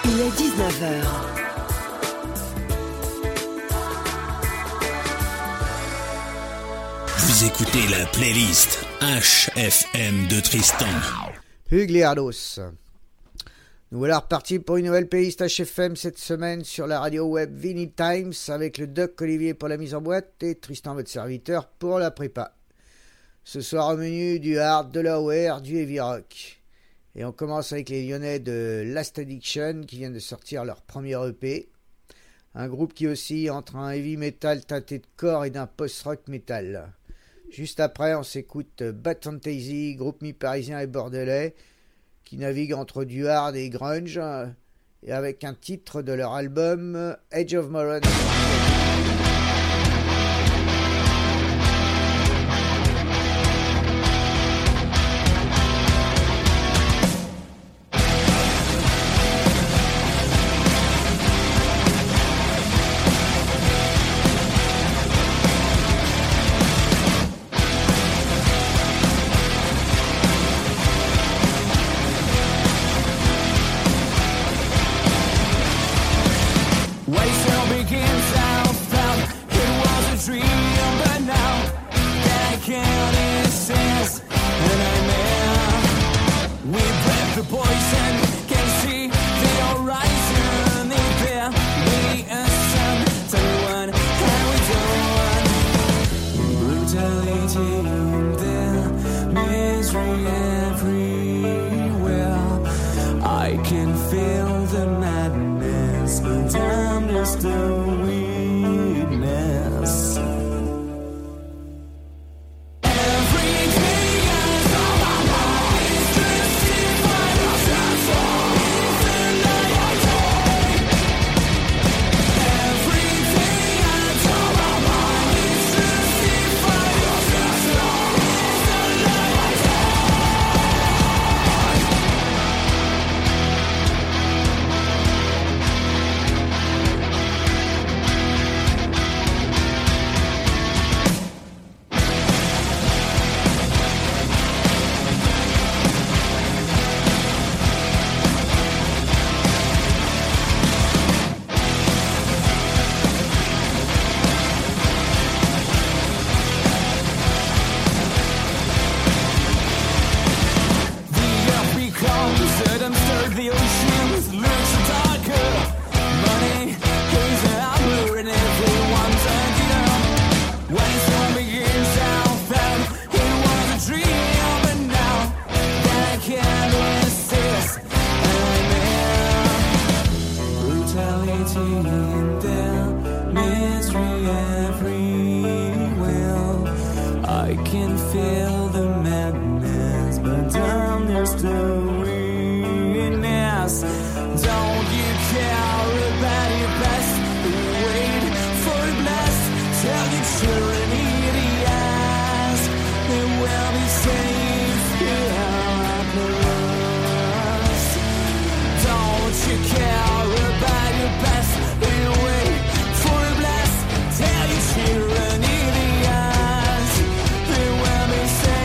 Il est 19h. Vous écoutez la playlist HFM de Tristan. Hugliardos. Nous voilà repartis pour une nouvelle playlist HFM cette semaine sur la radio web Vinyl Times avec le Doc Olivier pour la mise en boîte et Tristan votre serviteur pour la prépa. Ce soir au menu du hard, de l'aware, du heavy rock. Et on commence avec les Lyonnais de Last Addiction qui viennent de sortir leur premier EP. Un groupe qui oscille entre un heavy metal teinté de corps et d'un post-rock metal. Juste après, on s'écoute Bad Fantasy, groupe mi-parisien et bordelais, qui navigue entre du hard et grunge, et avec un titre de leur album Age of Moron. Tell your tyranny the eyes. They will be safe.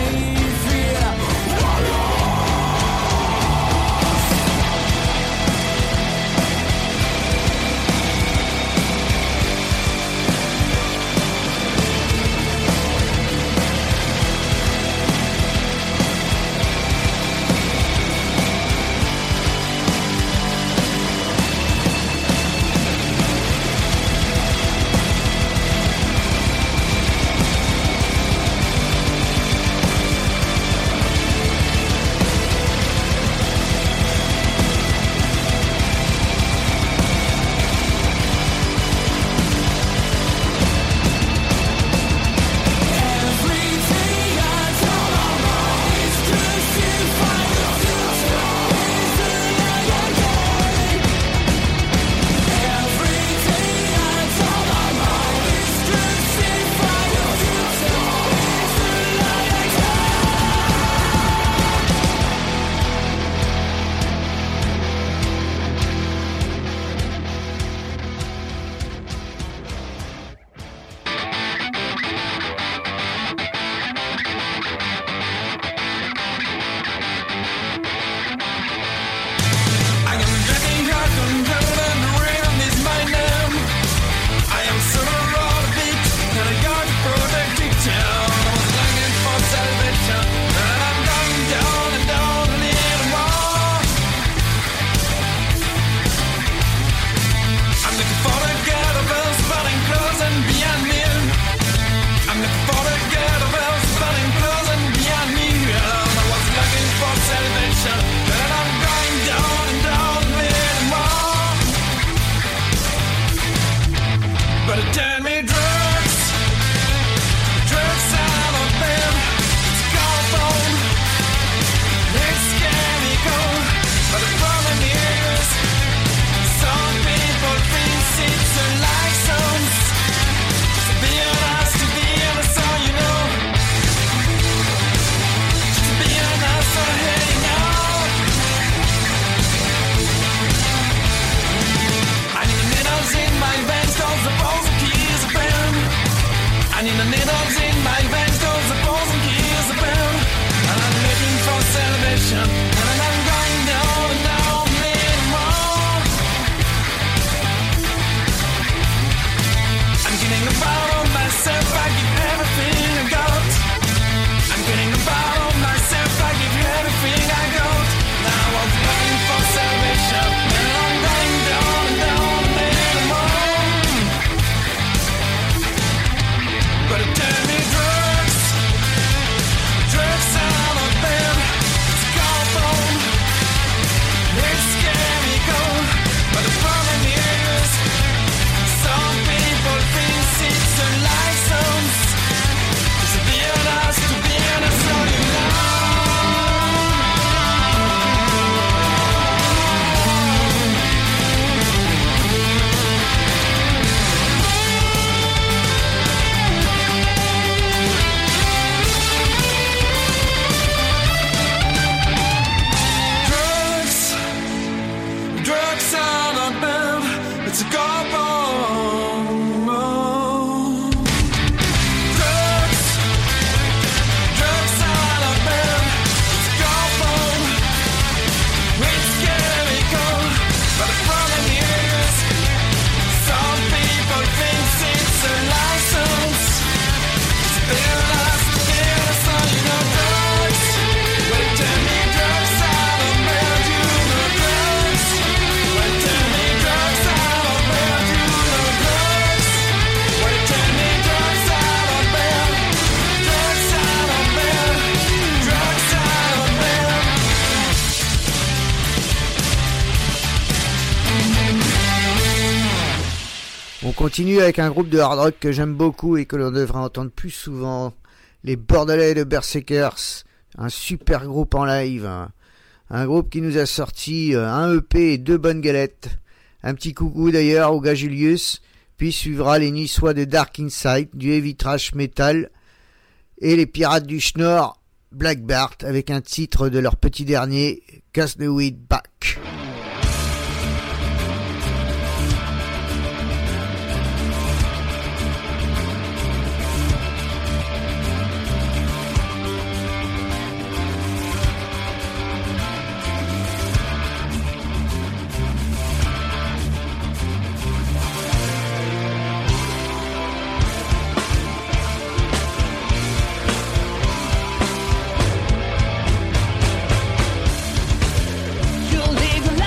On continue avec un groupe de hard rock que j'aime beaucoup et que l'on devrait entendre plus souvent, les Bordelais de Berserkers, un super groupe en live, un groupe qui nous a sorti un EP et 2 bonnes galettes. Un petit coucou d'ailleurs au gars Julius, puis suivra les Niçois de Dark Insight, du heavy trash metal, et les Pirates du Schnorr, Black Bart, avec un titre de leur petit dernier, Cast the Weed Back. You'll leave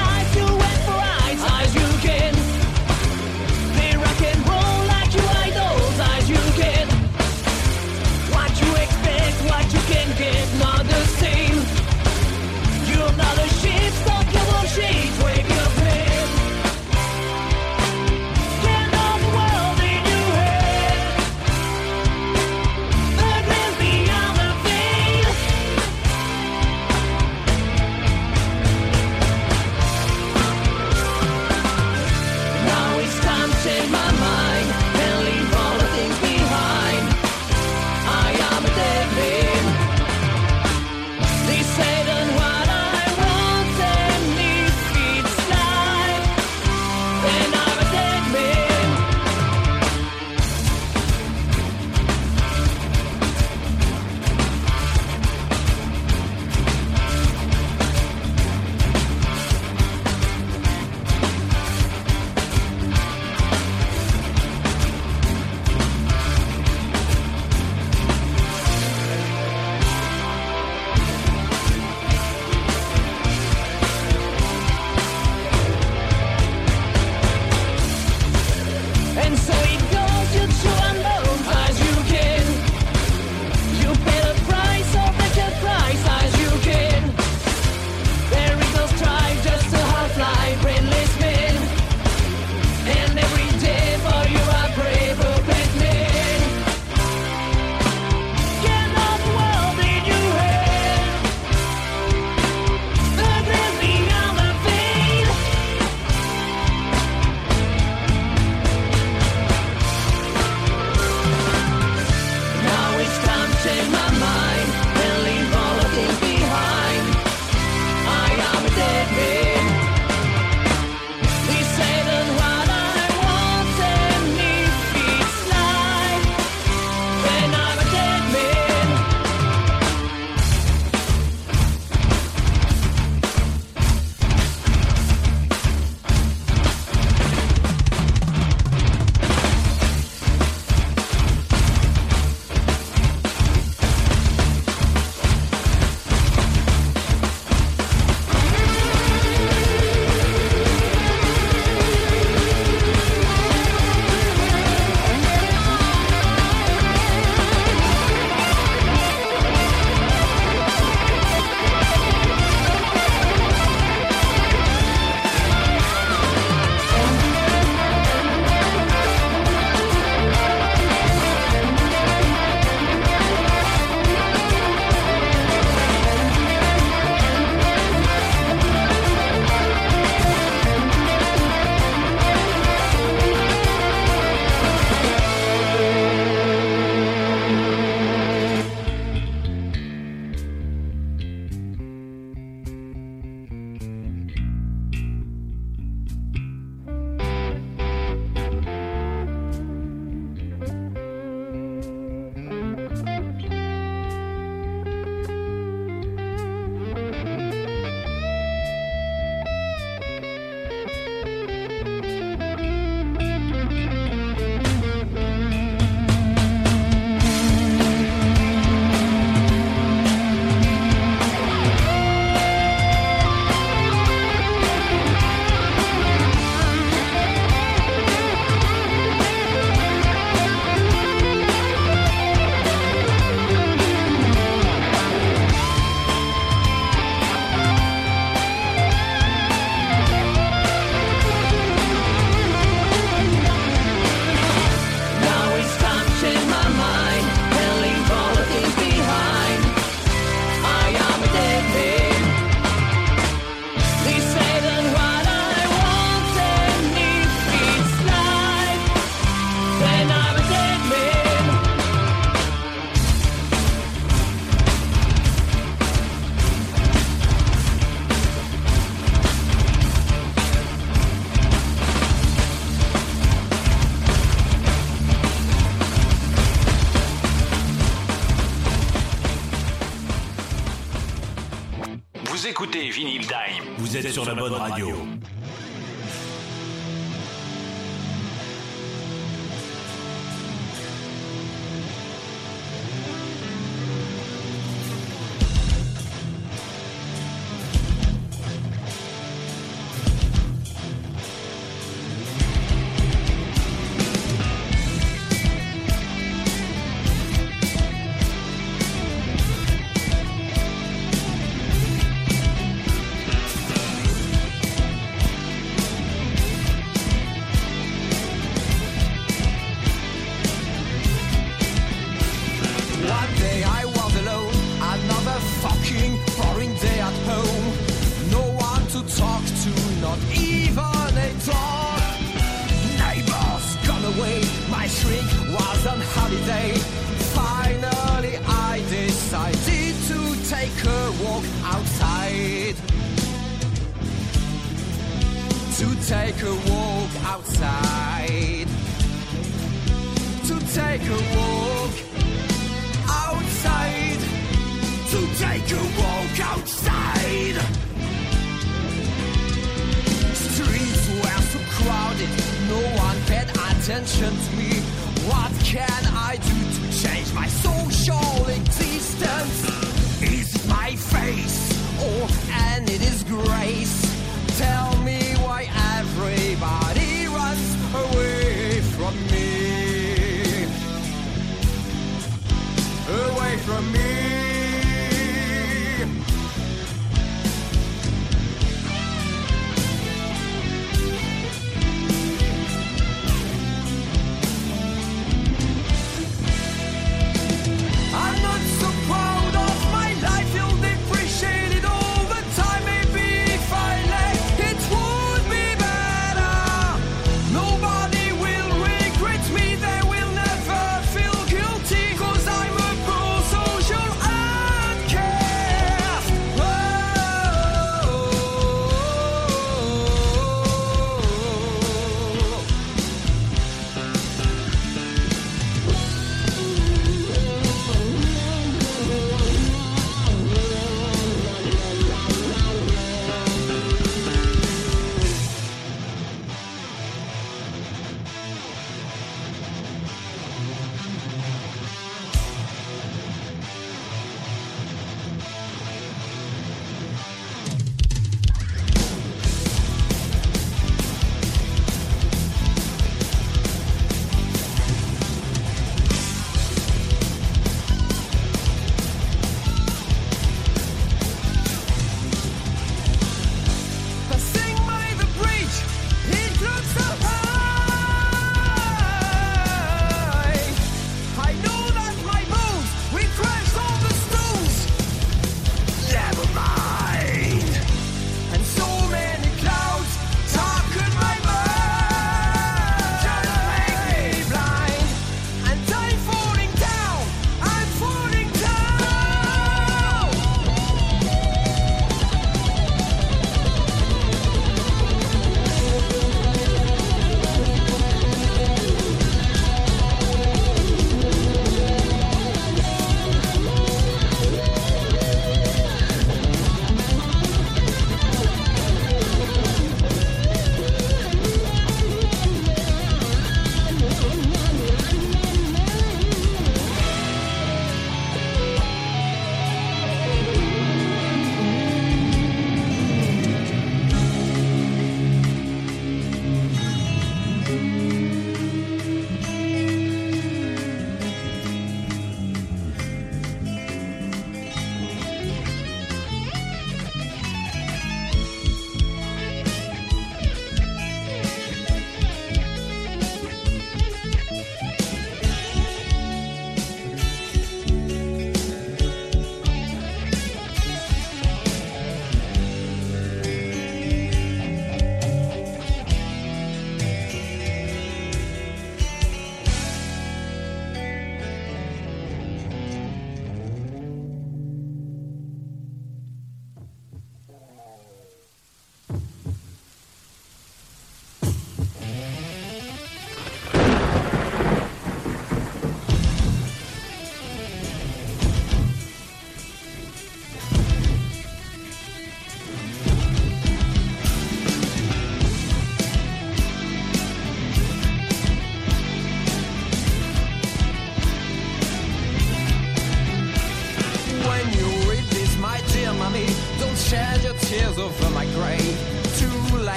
écoutez Vinyl Time. Vous êtes sur la bonne radio.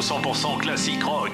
100% classique rock.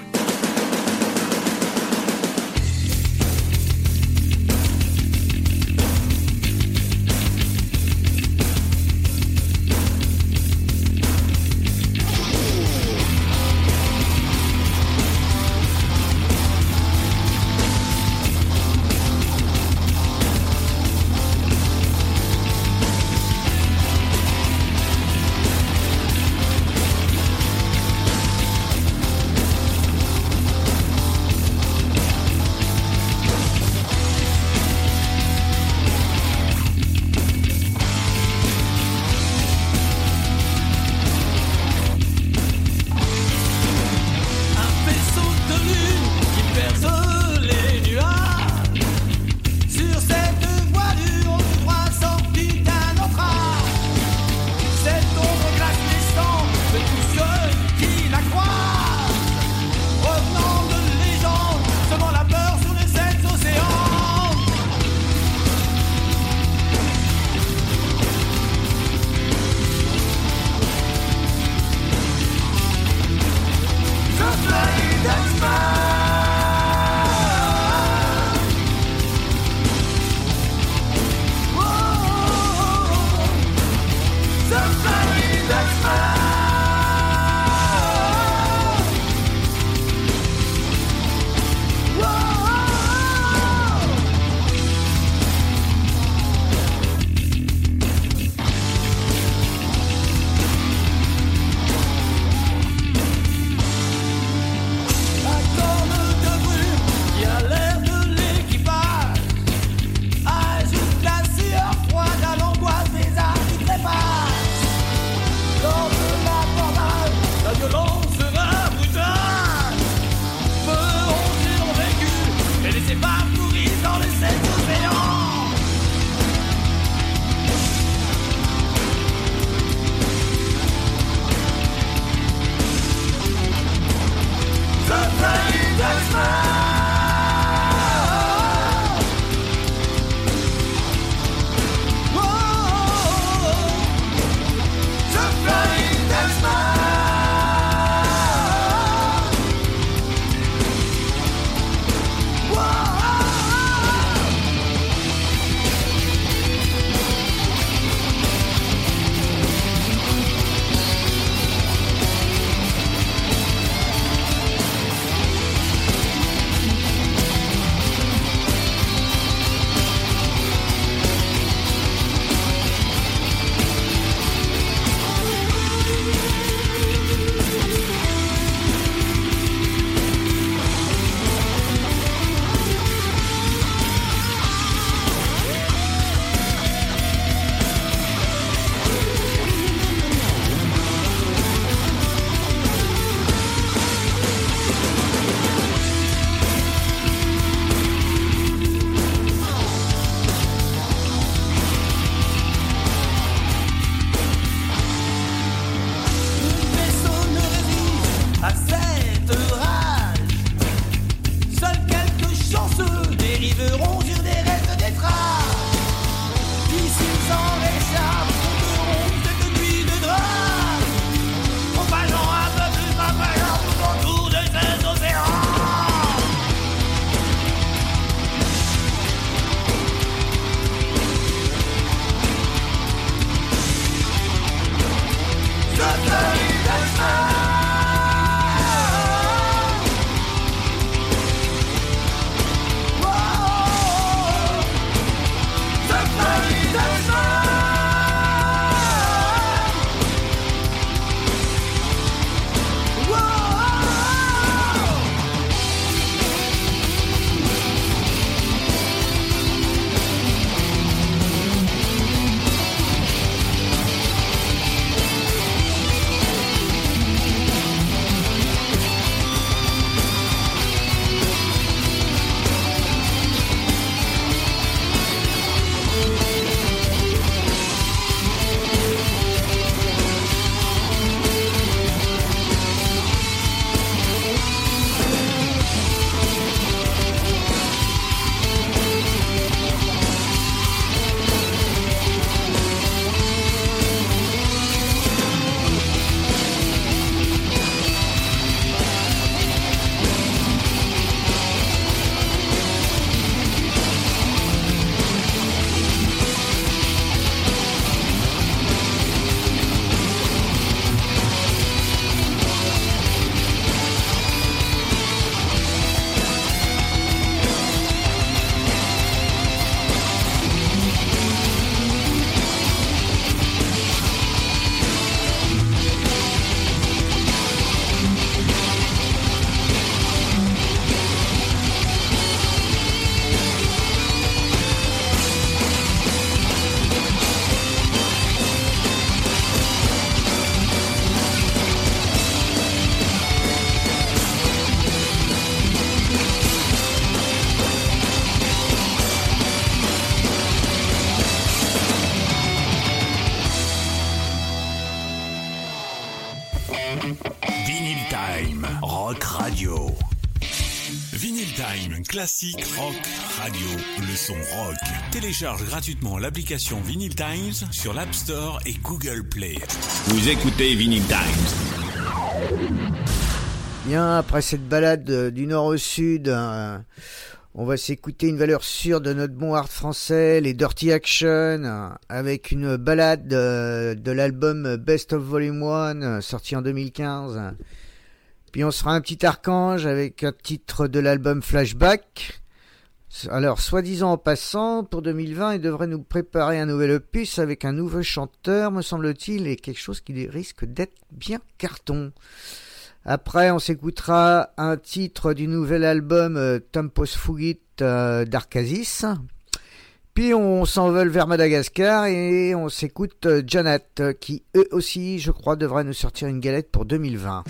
Rock Radio. Vinyl Time, classique rock radio, le son rock. Télécharge gratuitement l'application Vinyl Times sur l'App Store et Google Play. Vous écoutez Vinyl Times. Bien, après cette balade du nord au sud, on va s'écouter une valeur sûre de notre bon hard français, les Dirty Action, avec une balade de l'album Best of Volume 1, sorti en 2015. Puis on sera un petit archange avec un titre de l'album Flashback. Alors, soi-disant en passant, pour 2020, il devrait nous préparer un nouvel opus avec un nouveau chanteur, me semble-t-il, et quelque chose qui risque d'être bien carton. Après, on s'écoutera un titre du nouvel album Tempos Fugit d'Arcasis. Puis on s'envole vers Madagascar et on s'écoute Janet, qui eux aussi, je crois, devraient nous sortir une galette pour 2020.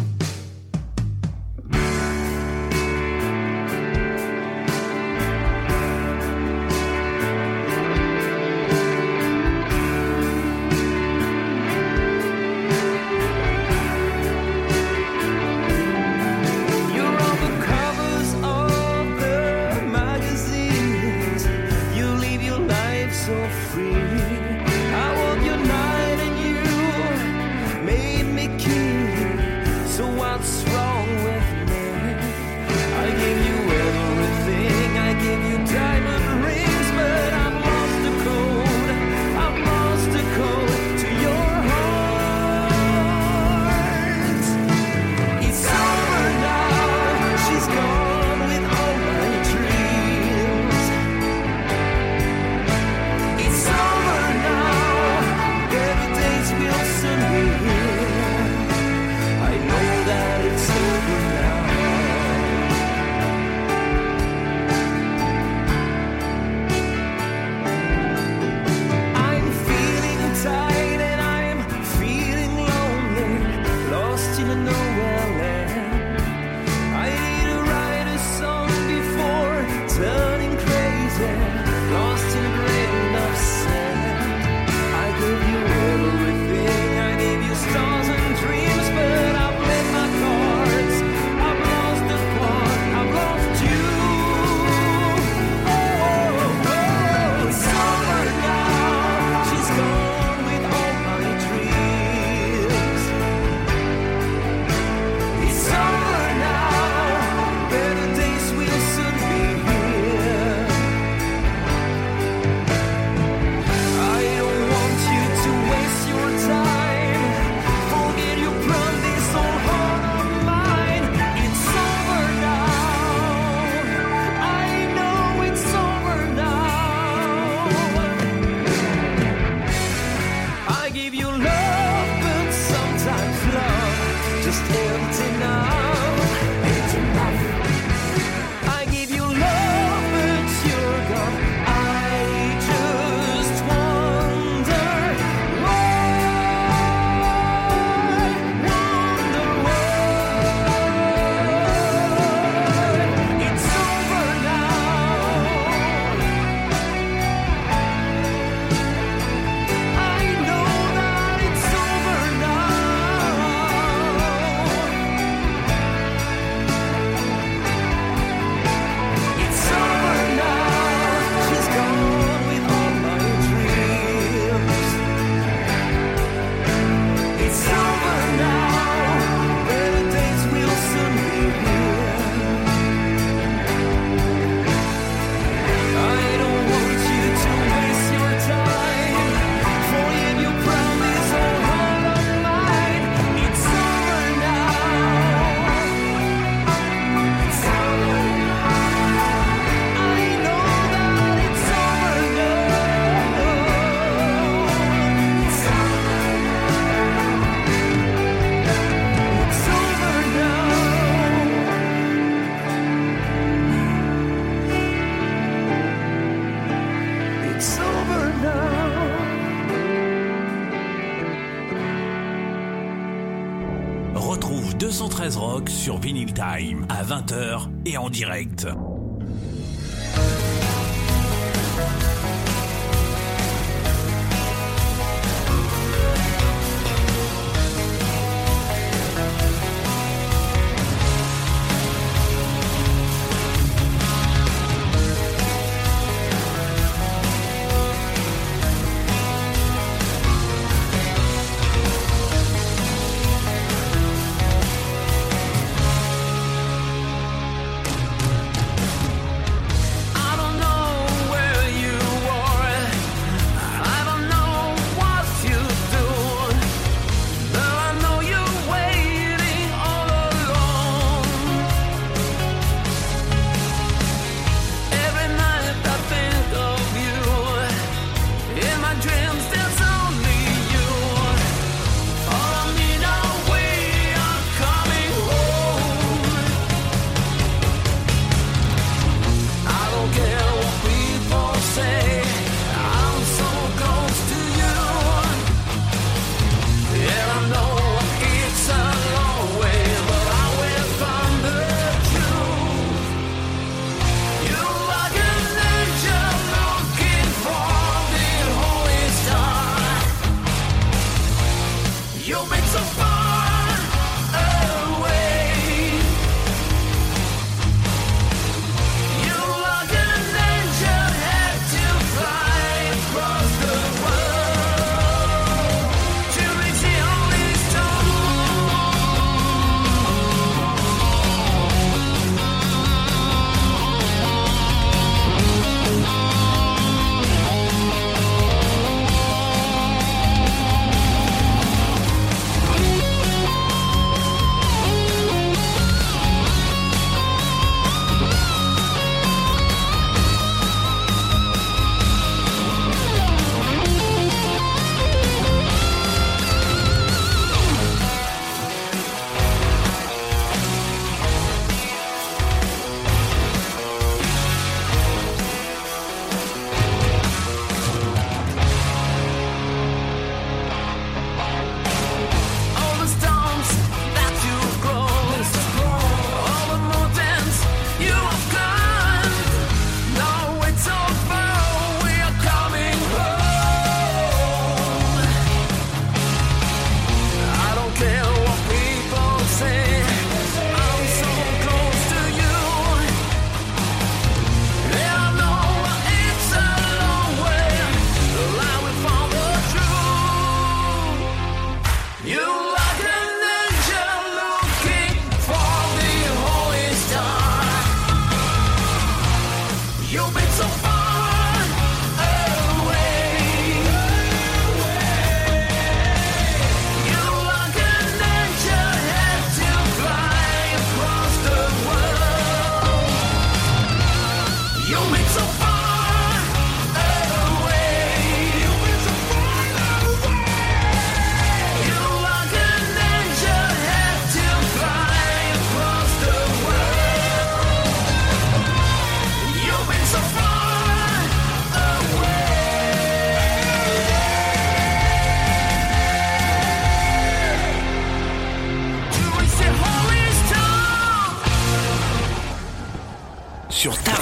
Retrouve 213 Rock sur Vinyl Time à 20h et en direct.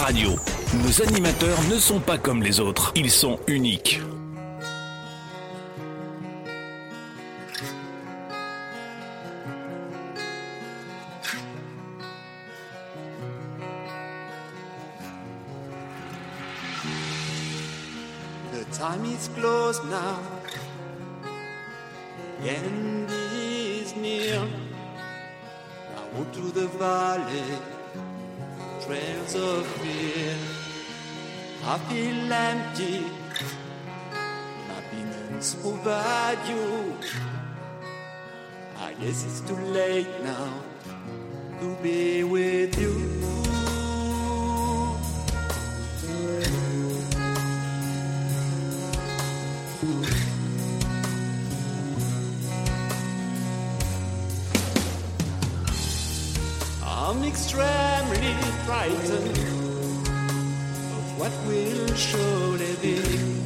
Radio. Nos animateurs ne sont pas comme les autres, ils sont uniques. The time is close now, the end is near. Now walk through the valley, trails of fear. I feel empty, happiness over you. I guess it's too late now to be with you. I'm extremely frightened of what will surely be.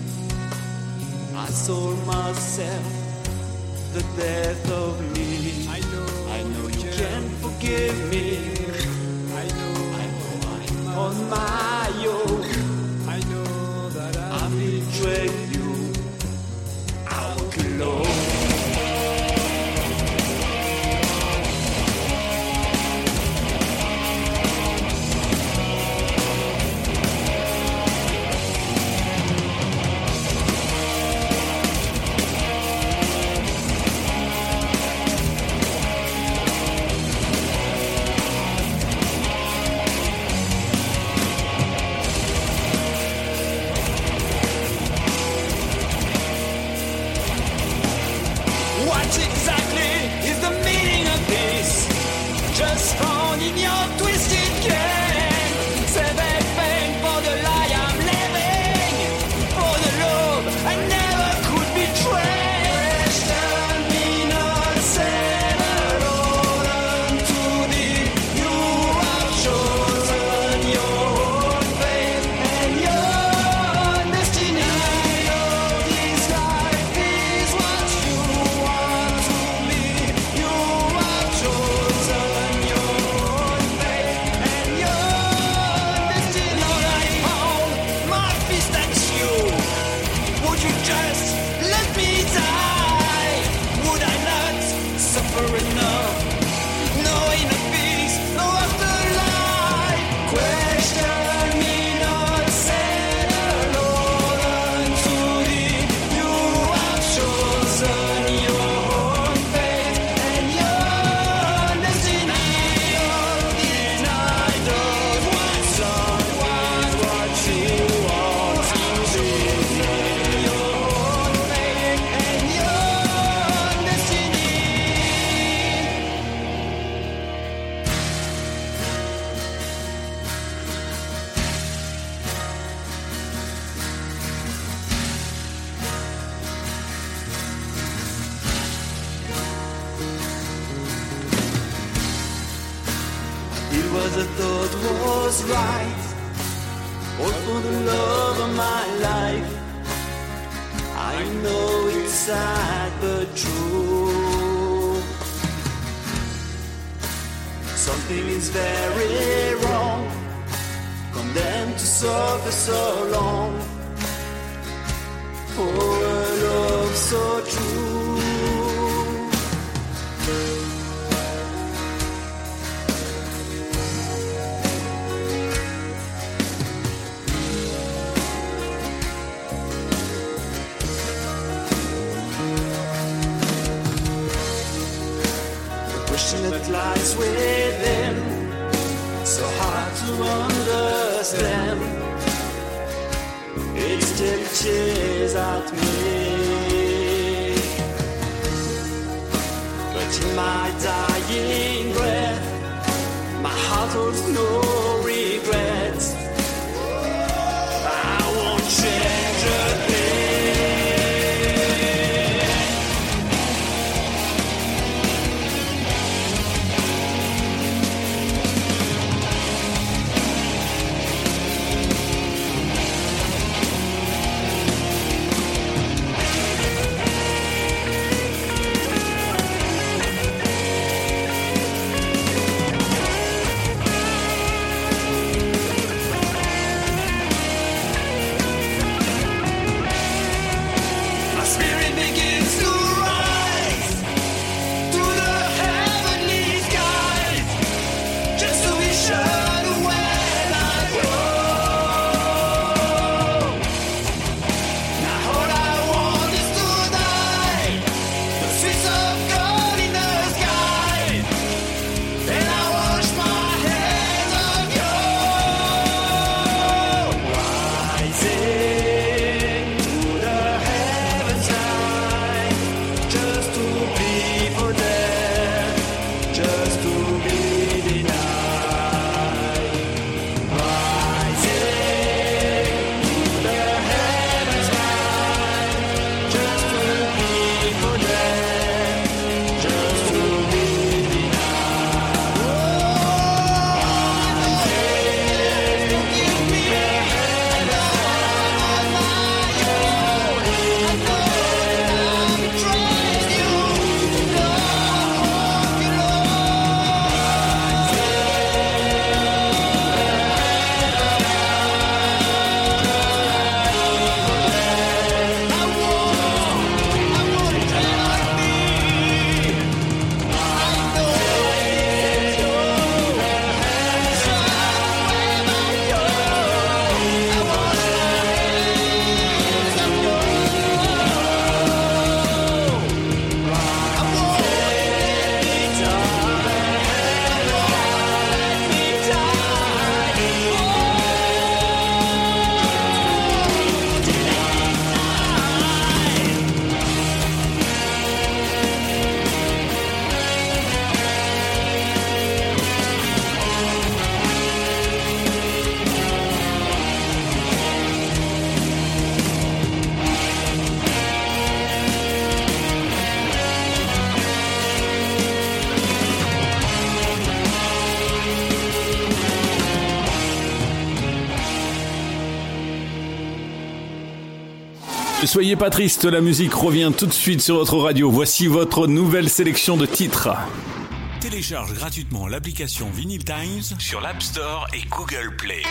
I saw myself, the death of me. I know you can't forgive me. I know I'm on my own. I know that I betrayed you. I walk alone. Just found in your twisted game. Save everything for the lie I'm living, for the love I never could betray. Question me not, said alone unto thee. You have chosen your own fate and your destiny. This life is what you want to be. You have chosen. The thought was right, all for the love of my life. I know it's sad but true. Something is very wrong, condemned to suffer so long for a love so true. That lies within, so hard to understand. It still tears at me, but in my dying breath, my heart holds no regrets. I won't change a thing. Ne soyez pas triste, la musique revient tout de suite sur votre radio. Voici votre nouvelle sélection de titres. Télécharge gratuitement l'application Vinyl Times sur l'App Store et Google Play.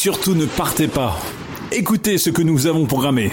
surtout ne partez pas. Écoutez ce que nous avons programmé.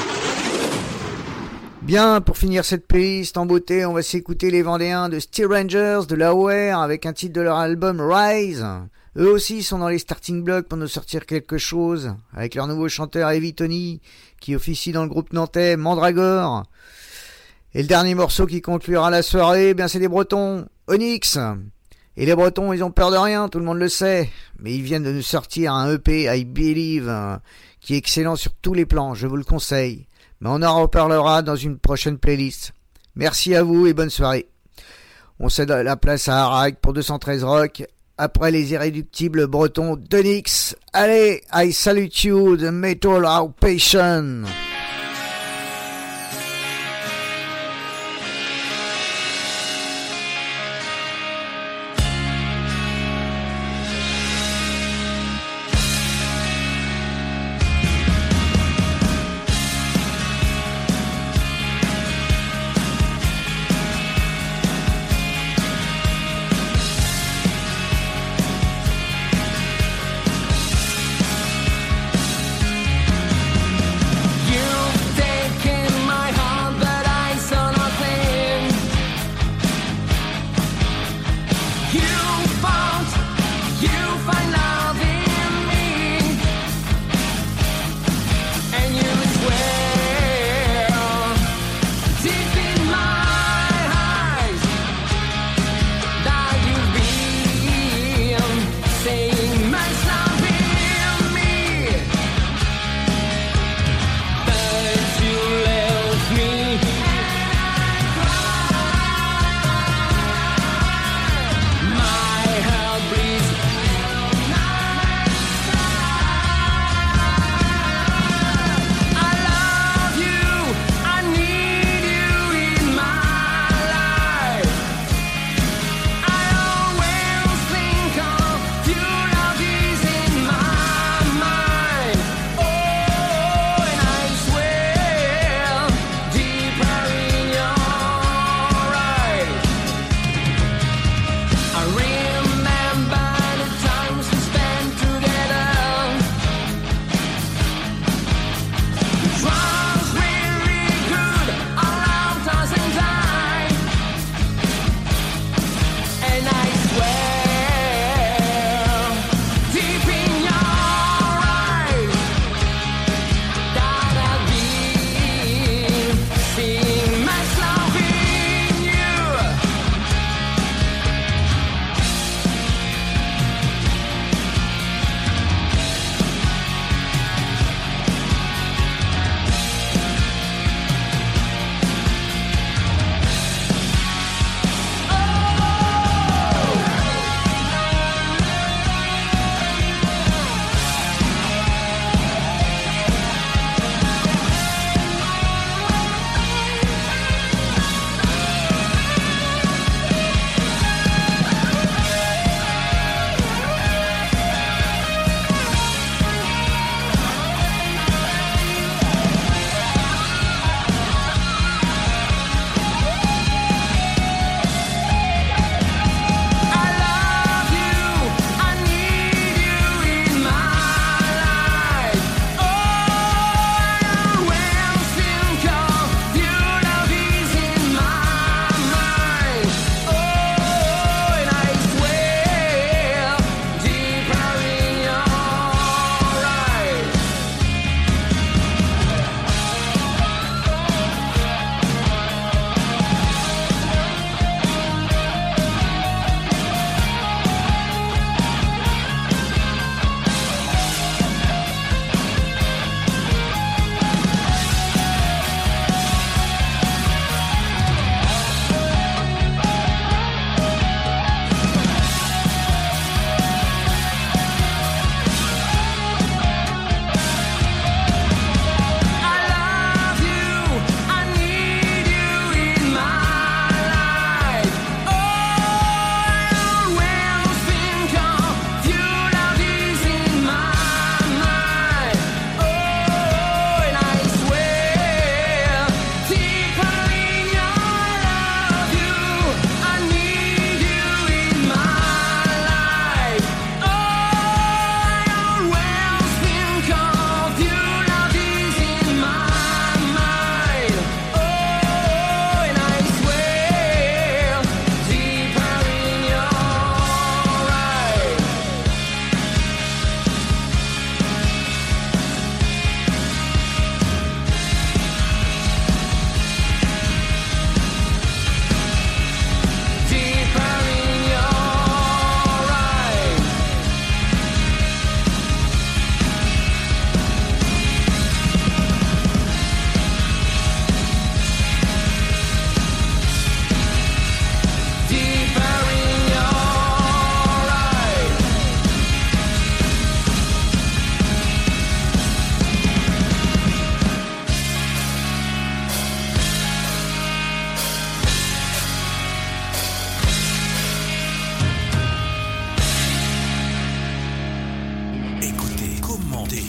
Bien, pour finir cette playlist en beauté, on va s'écouter les Vendéens de Steel Rangers, de Lauer, avec un titre de leur album Rise. Eux aussi sont dans les starting blocks pour nous sortir quelque chose, avec leur nouveau chanteur Heavy Tony, qui officie dans le groupe nantais Mandragore. Et le dernier morceau qui conclura la soirée, bien c'est des Bretons, Onyx. Et les Bretons, ils ont peur de rien, tout le monde le sait. Mais ils viennent de nous sortir un EP, I Believe, qui est excellent sur tous les plans, je vous le conseille. Mais on en reparlera dans une prochaine playlist. Merci à vous et bonne soirée. On cède la place à Harag pour 213 Rock, après les irréductibles Bretons d'Onyx. Allez, I salute you, the metal outpatient. You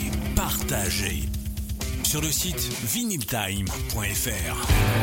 partagez. Sur le site vinyltime.fr.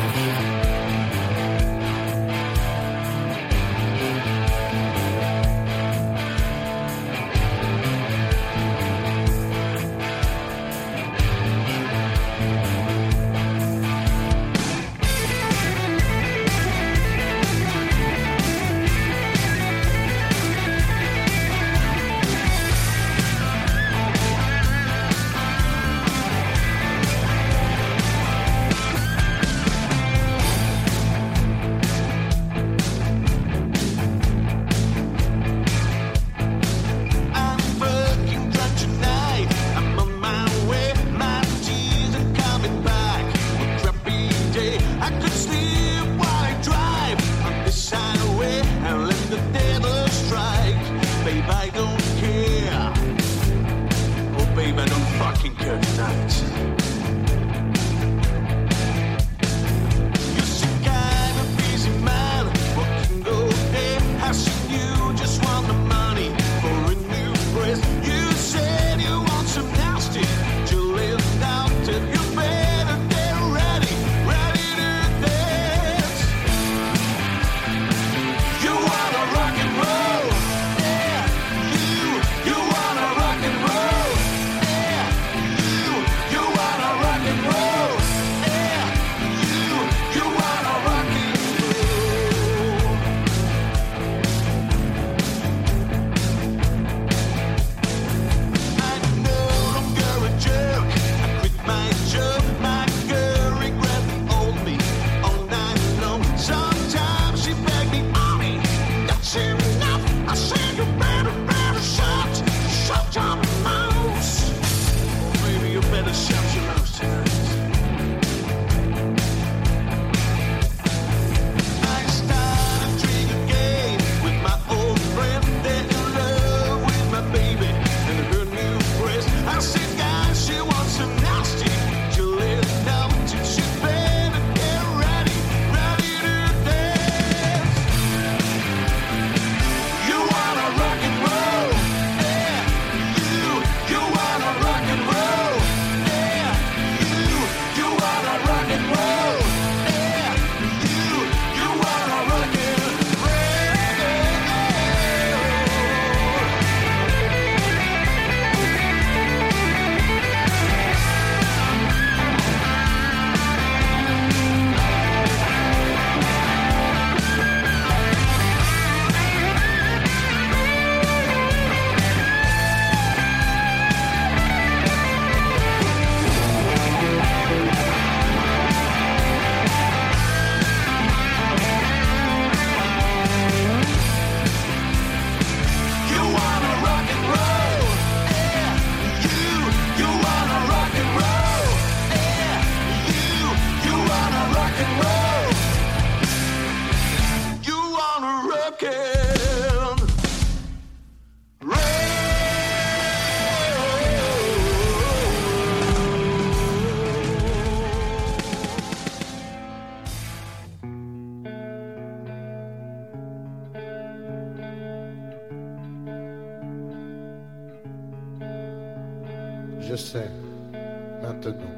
Je sais maintenant,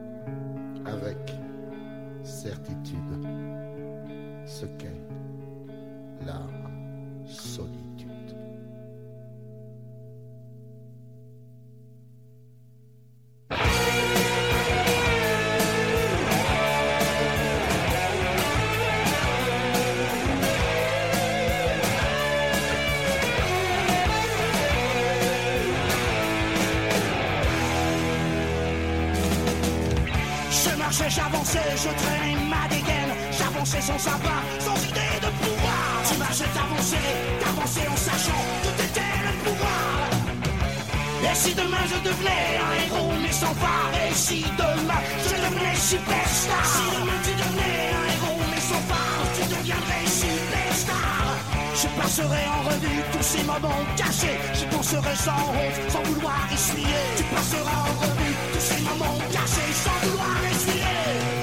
avec certitude, ce qu'est la solitude. J'avançais, je traînais ma dégaine. J'avançais sans savoir, sans idée de pouvoir. Tu marchais, t'avançais en sachant que t'étais le pouvoir. Et si demain je devenais un héros mais sans phare, et si demain je devenais superstar, si demain tu devenais un héros mais sans phare, tu deviendrais superstar. Je passerai en revue tous ces moments cachés. Je penserai sans honte, sans vouloir essuyer. Tu passeras en revue tous ces moments cachés, sans vouloir essuyer.